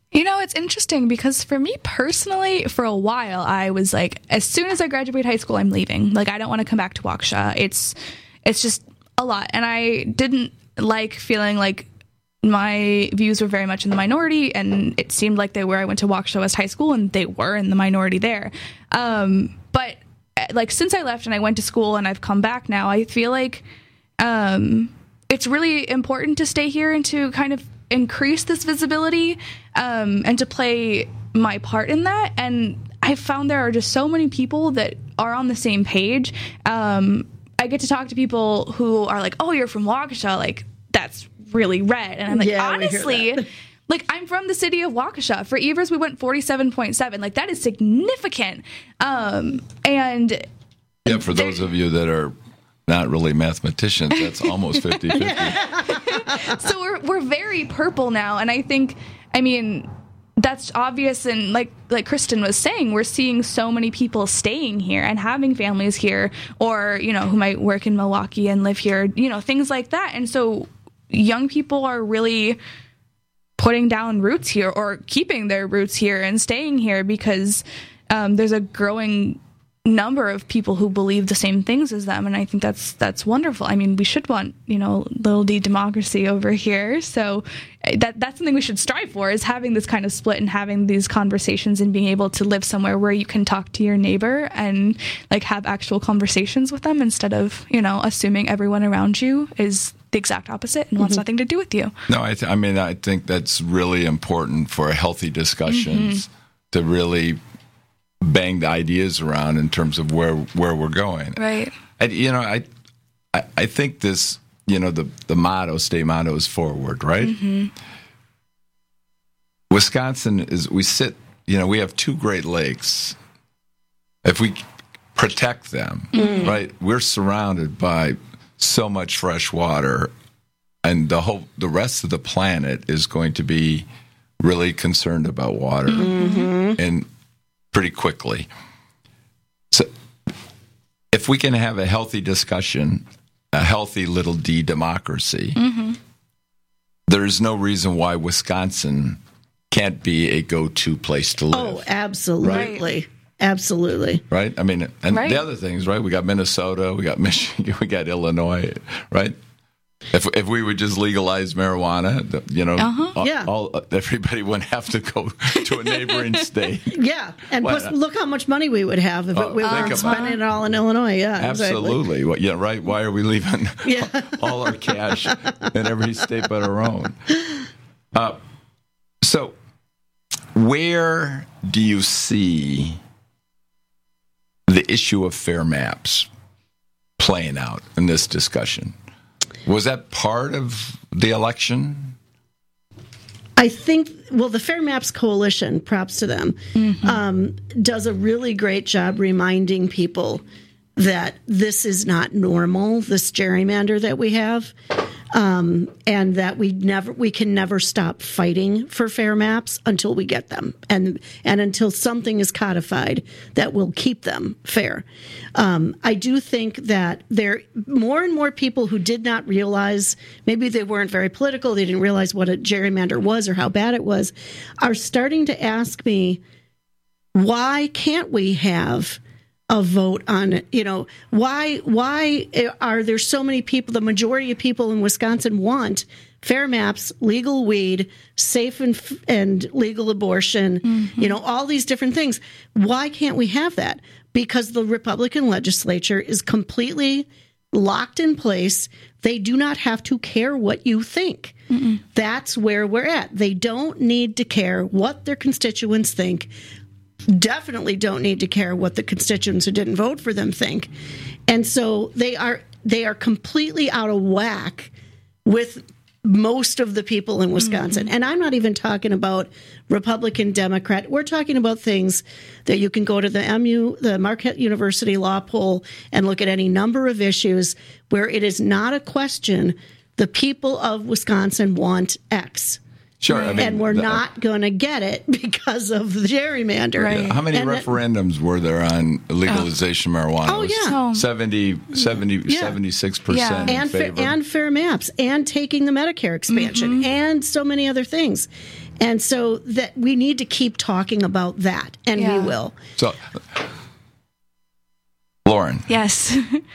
You know, it's interesting because for me personally, for a while, I was like, as soon as I graduate high school, I'm leaving. Like, I don't want to come back to Waukesha. It's, it's just a lot. And I didn't like feeling like my views were very much in the minority, and it seemed like they were. I went to Waukesha West High School, and they were in the minority there. Um, but like, since I left and I went to school and I've come back now, I feel like um, it's really important to stay here and to kind of increase this visibility um, and to play my part in that. And I found there are just so many people that are on the same page. Um, I get to talk to people who are like, oh, you're from Waukesha. Like, that's really red. And I'm like, Yeah, honestly, like, I'm from the city of Waukesha. For Evers, we went forty-seven point seven. Like, that is significant. Um, and yeah, for those of you that are not really mathematicians, that's almost fifty-fifty. So we're we're very purple now, and I think, I mean, that's obvious. And like like Kristen was saying, we're seeing so many people staying here and having families here, or, you know, who might work in Milwaukee and live here, you know, things like that. And so young people are really putting down roots here, or keeping their roots here and staying here, because um, there's a growing number of people who believe the same things as them, and I think that's that's wonderful. I mean, we should want, you know, little d democracy over here, so that that's something we should strive for, is having this kind of split and having these conversations and being able to live somewhere where you can talk to your neighbor and like have actual conversations with them, instead of, you know, assuming everyone around you is the exact opposite and wants Mm-hmm. nothing to do with you. No, I, th- I mean, I think that's really important for healthy discussions, Mm-hmm. to really bang the ideas around in terms of where where we're going. Right. And, you know, I, I I think this, you know, the the motto, state motto is forward, right? Mm-hmm. Wisconsin is, we sit, you know, we have two Great Lakes. If we protect them, Mm. right, we're surrounded by so much fresh water, and the whole the rest of the planet is going to be really concerned about water, Mm-hmm. and pretty quickly. So if we can have a healthy discussion, a healthy little d democracy, Mm-hmm. there's no reason why Wisconsin can't be a go-to place to live. Oh, absolutely. Absolutely. Right? I mean, and Right. the other things, right? We got Minnesota, we got Michigan, we got Illinois, right? If if we would just legalize marijuana, the- you know, Uh-huh. all, Yeah. all everybody wouldn't have to go to a neighboring state. Yeah. And Why plus, not? look how much money we would have if Oh, it, we think were about spending it. it all in Illinois. Yeah. Absolutely. Well, yeah, right. Why are we leaving Yeah. all our cash in every state but our own? Uh, so, where do you see the issue of fair maps playing out in this discussion? Was that part of the election? I think, well, the Fair Maps Coalition, props to them, um, does a really great job reminding people that this is not normal, this gerrymander that we have, um, and that we never, we can never stop fighting for fair maps until we get them, and and until something is codified that will keep them fair. Um, I do think that there more and more people who did not realize, maybe they weren't very political, they didn't realize what a gerrymander was or how bad it was, are starting to ask me, why can't we have a vote on it? You know, why why are there so many people, the majority of people in Wisconsin want fair maps, legal weed, safe and and legal abortion, mm-hmm. you know, all these different things. Why can't we have that? Because the Republican legislature is completely locked in place. They do not have to care what you think. Mm-mm. That's where we're at. They don't need to care what their constituents think. Definitely don't need to care what the constituents who didn't vote for them think. And so they are they are completely out of whack with most of the people in Wisconsin. Mm-hmm. And I'm not even talking about Republican, Democrat. We're talking about things that you can go to the M U, the Marquette University Law Poll, and look at any number of issues where it is not a question, the people of Wisconsin want X. Sure, I mean, and we're the, not going to get it because of the gerrymander. Right. How many and referendums that, were there on legalization oh. of marijuana? Oh, yeah. seventy, seventy, yeah. seventy-six percent yeah. in and favor. Fa- and fair maps, and taking the Medicare expansion, mm-hmm. and so many other things. And so that we need to keep talking about that, and Yeah. we will. So, Lauren. Yes.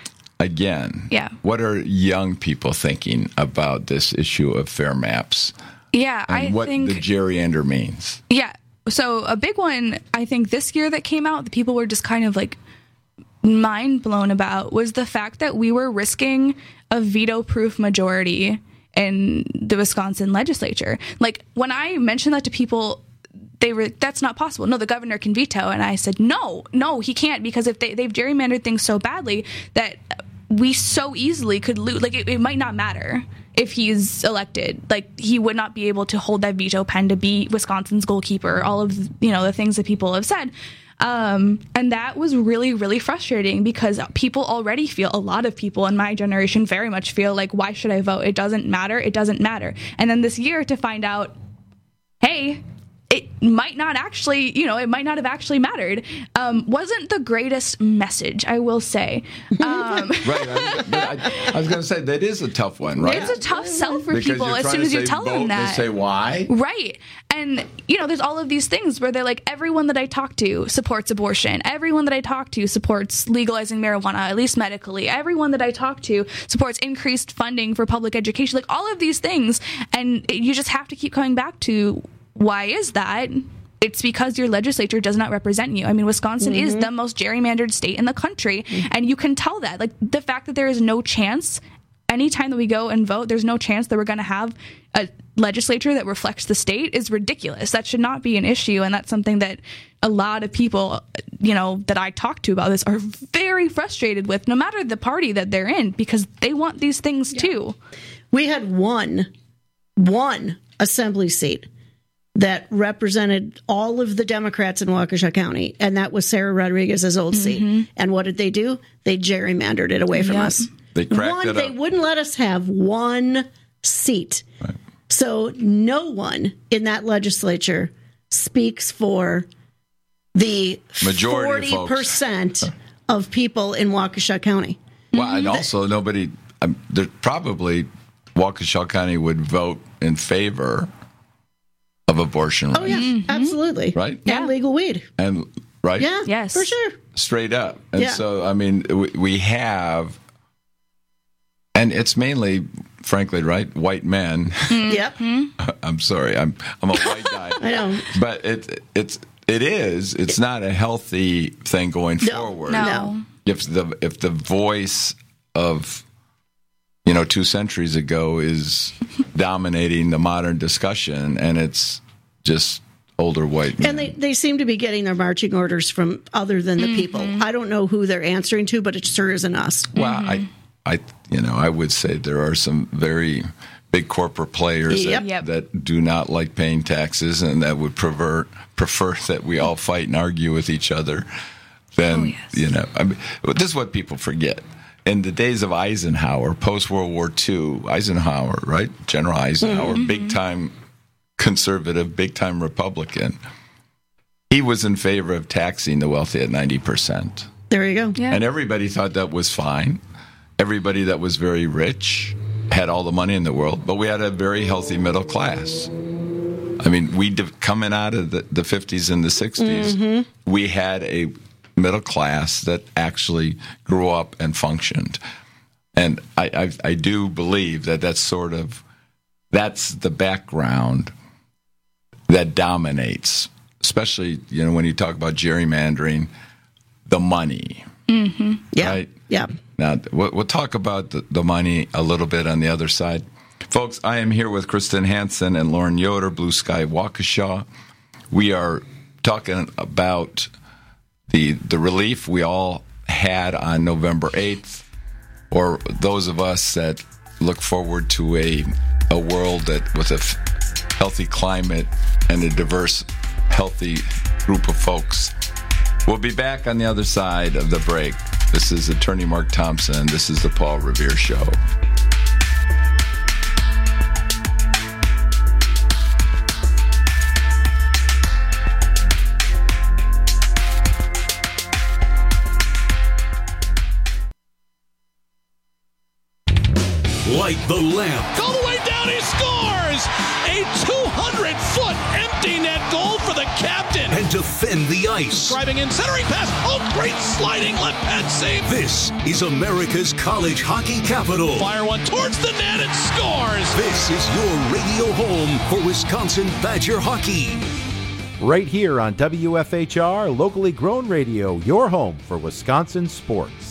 Again, Yeah. what are young people thinking about this issue of fair maps Yeah, and I what think. the gerrymander means? Yeah. So a big one, I think this year that came out, the people were just kind of like mind blown about was the fact that we were risking a veto-proof majority in the Wisconsin legislature. Like when I mentioned that to people, they were, that's not possible. No, the governor can veto. And I said, no, no, he can't, because if they, they've gerrymandered things so badly that we so easily could lose. Like it, it might not matter if he's elected. Like he would not be able to hold that veto pen to be Wisconsin's goalkeeper. All of, you know, the things that people have said. Um, and that was really, really frustrating because people already feel, a lot of people in my generation very much feel like, why should I vote? It doesn't matter. It doesn't matter. And then this year to find out, hey, it might not actually, you know, it might not have actually mattered. Um, wasn't the greatest message, I will say. Um, right. I, but I, I was going to say, that is a tough one, right? It's a tough sell for Because people you're as trying soon to as you say tell them vote, that. They say, why? Right. And, you know, there's all of these things where they're like, everyone that I talk to supports abortion. Everyone that I talk to supports legalizing marijuana, at least medically. Everyone that I talk to supports increased funding for public education. Like all of these things. And you just have to keep coming back to, why is that? It's because your legislature does not represent you. I mean, Wisconsin mm-hmm. is the most gerrymandered state in the country. Mm-hmm. And you can tell that. Like the fact that there is no chance, anytime that we go and vote, there's no chance that we're going to have a legislature that reflects the state is ridiculous. That should not be an issue. And that's something that a lot of people, you know, that I talk to about this are very frustrated with, no matter the party that they're in, because they want these things yeah. too. We had one, one assembly seat that represented all of the Democrats in Waukesha County, and that was Sarah Rodriguez's old mm-hmm. seat. And what did they do? They gerrymandered it away from yep. us. They cracked one, it up. They wouldn't let us have one seat. Right. So no one in that legislature speaks for the majority forty percent of, of people in Waukesha County. Well, mm-hmm. and also nobody, um, there probably Waukesha County would vote in favor of abortion rights. Oh, yeah, mm-hmm. absolutely. Right? Yeah. And legal weed. And, right? Yeah, yes. For sure. Straight up. And yeah. so, I mean, we, we have, and it's mainly, frankly, right, white men. Mm-hmm. Yep. I'm sorry, I'm I'm a white guy. I know. But it, it's, it is, it's not a healthy thing going no, forward. No. If the, if the voice of, you know, two centuries ago is dominating the modern discussion, and it's just older white men. And they, they seem to be getting their marching orders from other than the mm-hmm. people. I don't know who they're answering to, but it sure isn't us. Well, mm-hmm. I, I, you know, I would say there are some very big corporate players yep. that, Yep. that do not like paying taxes and that would prefer prefer that we all fight and argue with each other. Then, oh, yes. you know, I mean, this is what people forget. In the days of Eisenhower, post-World War Two, Eisenhower, right? General Eisenhower, mm-hmm. big-time conservative, big-time Republican. He was in favor of taxing the wealthy at ninety percent. There you go. Yeah. And everybody thought that was fine. Everybody that was very rich had all the money in the world, but we had a very healthy middle class. I mean, we coming out of the, the fifties and the sixties, mm-hmm. we had a middle class that actually grew up and functioned. And I, I, I do believe that that's sort of, that's the background that dominates, especially, you know, when you talk about gerrymandering, the money. Mm-hmm. Yeah. Right? Yeah. Now, we'll, we'll talk about the, the money a little bit on the other side. Folks, I am here with Kristen Hansen and Lauren Yoder, Blue Sky Waukesha. We are talking about the the relief we all had on November eighth, or those of us that look forward to a a world that with a f- healthy climate and a diverse, healthy group of folks. We'll be back on the other side of the break. This is Attorney Mark Thompson. This is the Paul Revere Show. Light the lamp. All the way down, he scores! A two hundred foot empty net goal for the captain. And defend the ice. Driving in, centering pass. Oh, great sliding left pad save. This is America's college hockey capital. Fire one towards the net and scores. This is your radio home for Wisconsin Badger hockey. Right here on W F H R, locally grown radio, your home for Wisconsin sports.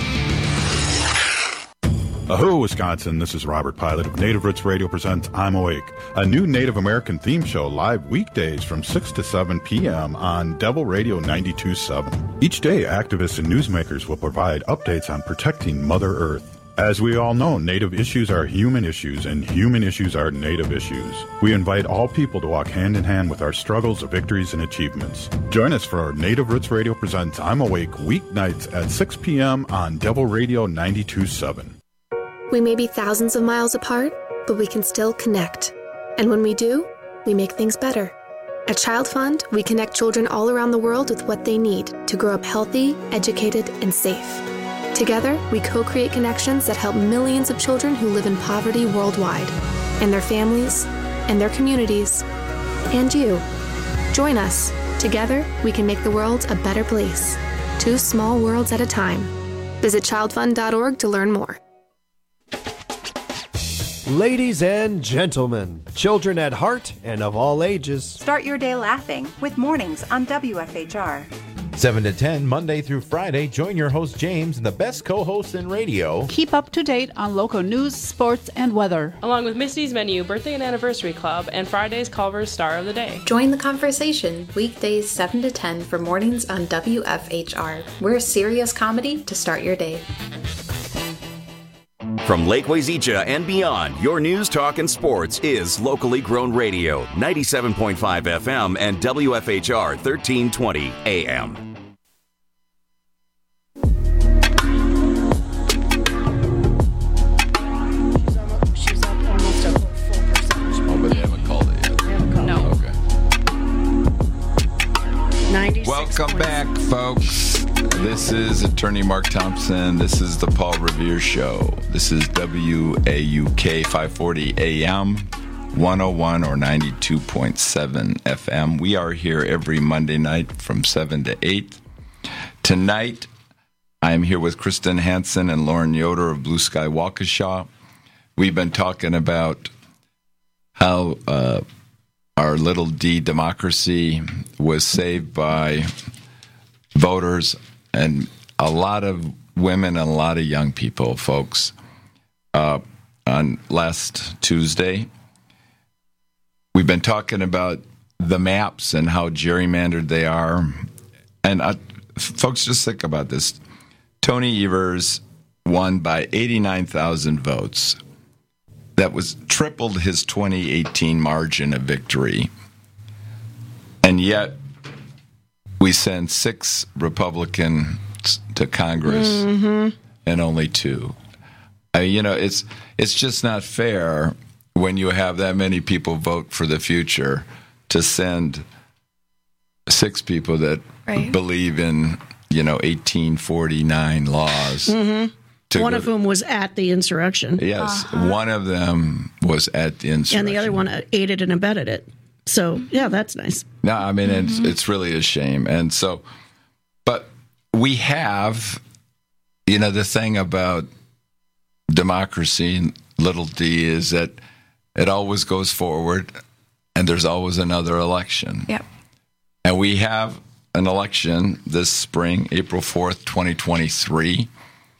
Aho, Wisconsin, this is Robert Pilot of Native Roots Radio presents I'm Awake, a new Native American theme show live weekdays from six to seven p.m. on Devil Radio ninety-two point seven. Each day, activists and newsmakers will provide updates on protecting Mother Earth. As we all know, Native issues are human issues, and human issues are Native issues. We invite all people to walk hand in hand with our struggles, victories, and achievements. Join us for our Native Roots Radio presents I'm Awake weeknights at six p.m. on Devil Radio ninety-two point seven. We may be thousands of miles apart, but we can still connect. And when we do, we make things better. At Child Fund, we connect children all around the world with what they need to grow up healthy, educated, and safe. Together, we co-create connections that help millions of children who live in poverty worldwide, and their families, and their communities, and you. Join us. Together, we can make the world a better place. Two small worlds at a time. Visit child fund dot org to learn more. Ladies and gentlemen, children at heart and of all ages. Start your day laughing with Mornings on W F H R. seven to ten, Monday through Friday. Join your host, James, and the best co-hosts in radio. Keep up to date on local news, sports, and weather. Along with Misty's Menu, Birthday and Anniversary Club, and Friday's Culver's Star of the Day. Join the conversation weekdays seven to ten for Mornings on W F H R. We're serious comedy to start your day. From Lake Wazeecha and beyond, your news, talk, and sports is locally grown radio, ninety-seven point five F M and W F H R thirteen twenty A M. Oh, but they haven't called it yet. They haven't called no. Okay. Welcome back, folks. This is Attorney Mark Thompson. This is the Paul Revere Show. This is W A U K five forty A M, one oh one or ninety-two point seven F M. We are here every Monday night from seven to eight. Tonight, I'm here with Kristen Hansen and Lauren Yoder of Blue Sky Waukesha. We've been talking about how uh, our little D democracy was saved by voters and a lot of women and a lot of young people, folks. Uh, on last Tuesday, we've been talking about the maps and how gerrymandered they are. And uh, folks, just think about this. Tony Evers won by eighty-nine thousand votes. That was tripled his twenty eighteen margin of victory. And yet, we send six Republicans to Congress mm-hmm. and only two. I mean, you know, it's it's just not fair when you have that many people vote for the future to send six people that right. believe in, you know, eighteen forty-nine laws. Mm-hmm. One go, of whom was at the insurrection. Yes, uh-huh. one of them was at the insurrection. And the other one aided and abetted it. So, yeah, that's nice. No, I mean, mm-hmm. it's, it's really a shame. And so, but we have, you know, the thing about democracy, little d, is that it always goes forward and there's always another election. Yep. And we have an election this spring, April fourth, twenty twenty-three.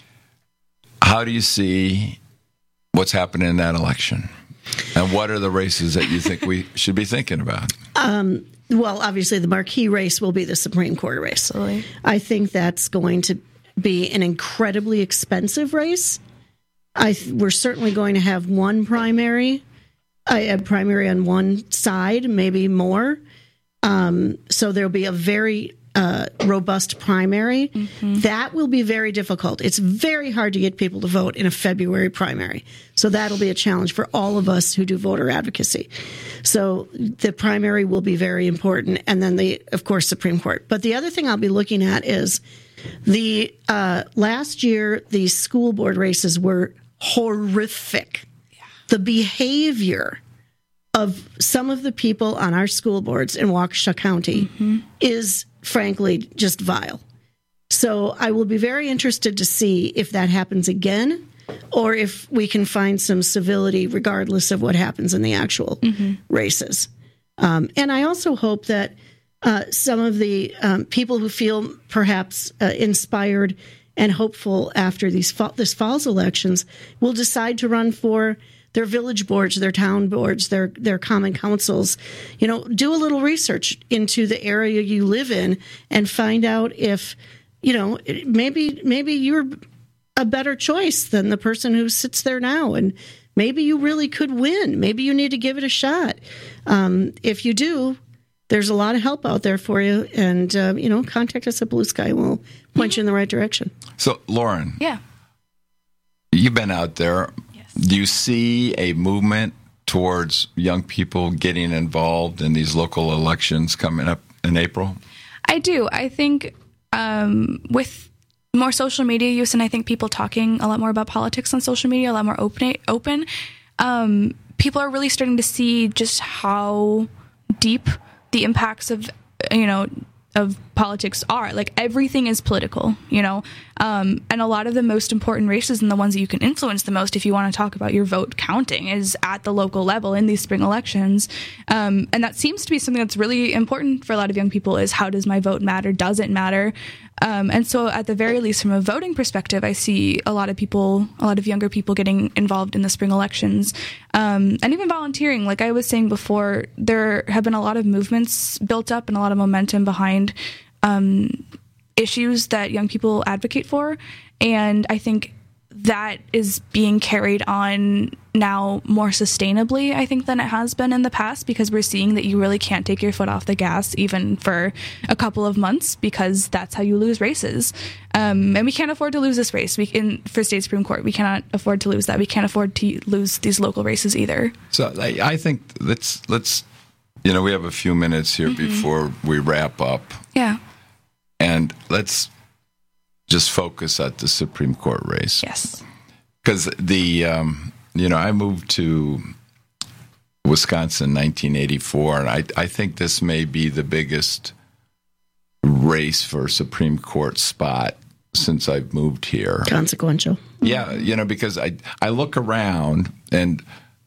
How do you see what's happening in that election? And what are the races that you think we should be thinking about? Um, well, obviously, the marquee race will be the Supreme Court race. Absolutely. I think that's going to be an incredibly expensive race. I th- we're certainly going to have one primary, a, a primary on one side, maybe more. Um, so there'll be a very uh, robust primary. Mm-hmm. That will be very difficult. It's very hard to get people to vote in a February primary. So that'll be a challenge for all of us who do voter advocacy. So the primary will be very important. And then, the, of course, Supreme Court. But the other thing I'll be looking at is the uh, last year, the school board races were horrific. Yeah. The behavior of some of the people on our school boards in Waukesha County mm-hmm. is, frankly, just vile. So I will be very interested to see if that happens again, or if we can find some civility regardless of what happens in the actual mm-hmm. races. Um, and I also hope that uh, some of the um, people who feel perhaps uh, inspired and hopeful after these fall, this fall's elections will decide to run for their village boards, their town boards, their their common councils. You know, do a little research into the area you live in and find out if, you know, maybe maybe you're a better choice than the person who sits there now, and maybe you really could win. Maybe you need to give it a shot. Um, if you do, there's a lot of help out there for you, and uh, you know, contact us at Blue Sky, and we'll point mm-hmm. you in the right direction. So, Lauren, yeah, you've been out there. Yes. Do you see a movement towards young people getting involved in these local elections coming up in April? I do. I think um, with more social media use, and I think people talking a lot more about politics on social media, a lot more open, open um, people are really starting to see just how deep the impacts of, you know, of politics are. Like, everything is political, you know, um, and a lot of the most important races and the ones that you can influence the most, if you want to talk about your vote counting, is at the local level in these spring elections. Um, and that seems to be something that's really important for a lot of young people, is how does my vote matter? Does it matter? Um, and so at the very least, from a voting perspective, I see a lot of people, a lot of younger people getting involved in the spring elections, um, and even volunteering. Like I was saying before, there have been a lot of movements built up and a lot of momentum behind um, issues that young people advocate for. And I think that is being carried on now more sustainably, I think, than it has been in the past, because we're seeing that you really can't take your foot off the gas even for a couple of months, because that's how you lose races. Um, and we can't afford to lose this race. We can, for state Supreme Court, we cannot afford to lose that. We can't afford to lose these local races either. So I, I think let's, let's, you know, we have a few minutes here mm-hmm. before we wrap up. Yeah. And let's just focus at the Supreme Court race. Yes. Because the, um, you know, I moved to Wisconsin in nineteen eighty-four, and I, I think this may be the biggest race for Supreme Court spot since I've moved here. Consequential. Yeah, you know, because I, I look around and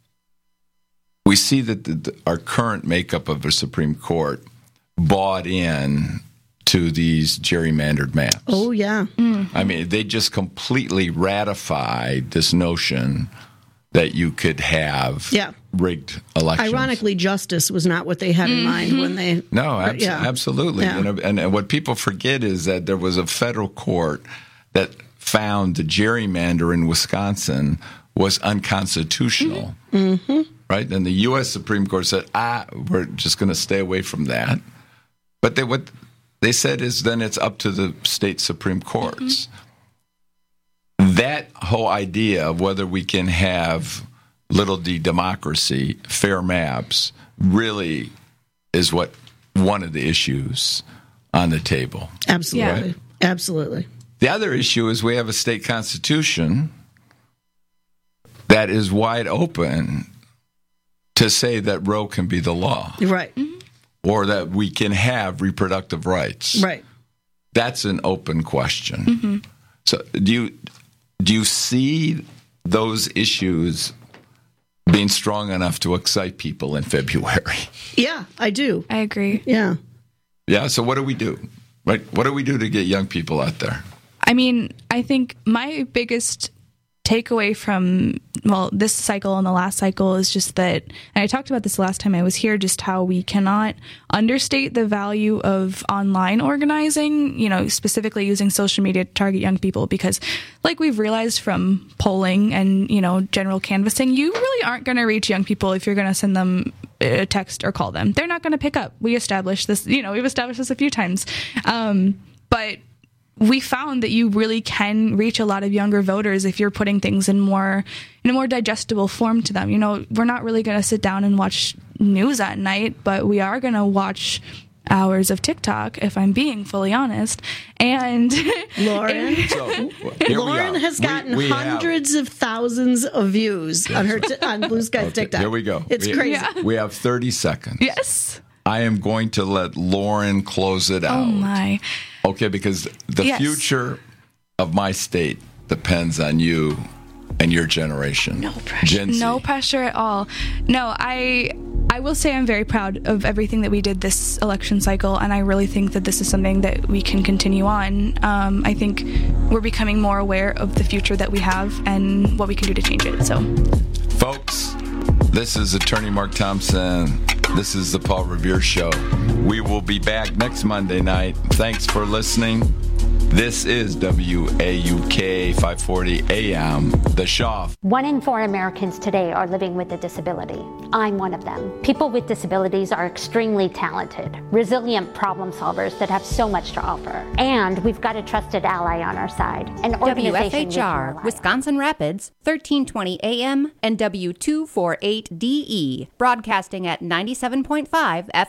we see that the, the, our current makeup of the Supreme Court bought in to these gerrymandered maps. Oh, yeah. Mm. I mean, they just completely ratified this notion that you could have yeah. rigged elections. Ironically, justice was not what they had in mind when they... No, abs- yeah. absolutely. Yeah. You know, and, and what people forget is that there was a federal court that found the gerrymander in Wisconsin was unconstitutional. Mm-hmm. Mm-hmm. Right? And the U S Supreme Court said, ah, we're just going to stay away from that. But they what they said is then it's up to the state Supreme Courts. Mm-hmm. That whole idea of whether we can have little d democracy, fair maps, really is what one of the issues on the table. Absolutely. Right? Absolutely. The other issue is we have a state constitution that is wide open to say that Roe can be the law. Right. Mm-hmm. Or that we can have reproductive rights. Right. That's an open question. Mm-hmm. So do you do you see those issues being strong enough to excite people in February? Yeah, I do. I agree. Yeah. Yeah, so what do we do? Right? What do we do to get young people out there? I mean, I think my biggest takeaway from, well, this cycle and the last cycle is just that, and I talked about this last time I was here, just how we cannot understate the value of online organizing, you know, specifically using social media to target young people, because like we've realized from polling and, you know, general canvassing, you really aren't going to reach young people if you're going to send them a text or call them. They're not going to pick up. We established this, you know, we've established this a few times. Um, but we found that you really can reach a lot of younger voters if you're putting things in more in a more digestible form to them. You know, we're not really going to sit down and watch news at night, but we are going to watch hours of TikTok, if I'm being fully honest. And Lauren, So, Lauren has gotten we, we hundreds have, of thousands of views on her t- on Blue Sky's okay, TikTok. Here we go. It's we, crazy. Yeah. We have thirty seconds. Yes. I am going to let Lauren close it out. Oh, my. Okay, because the Yes. future of my state depends on you and your generation. No pressure. Gen Z. No pressure at all. No, I I will say I'm very proud of everything that we did this election cycle, and I really think that this is something that we can continue on. Um, I think we're becoming more aware of the future that we have and what we can do to change it. So, Folks, this is Attorney Mark Thompson. This is the Paul Revere Show. We will be back next Monday night. Thanks for listening. This is W A U K five forty A M, The Shaw. One in four Americans today are living with a disability. I'm one of them. People with disabilities are extremely talented, resilient problem solvers that have so much to offer. And we've got a trusted ally on our side, an W organization F H R, Wisconsin Rapids, thirteen twenty A M and W two forty-eight D E, broadcasting at ninety-seven point five F M.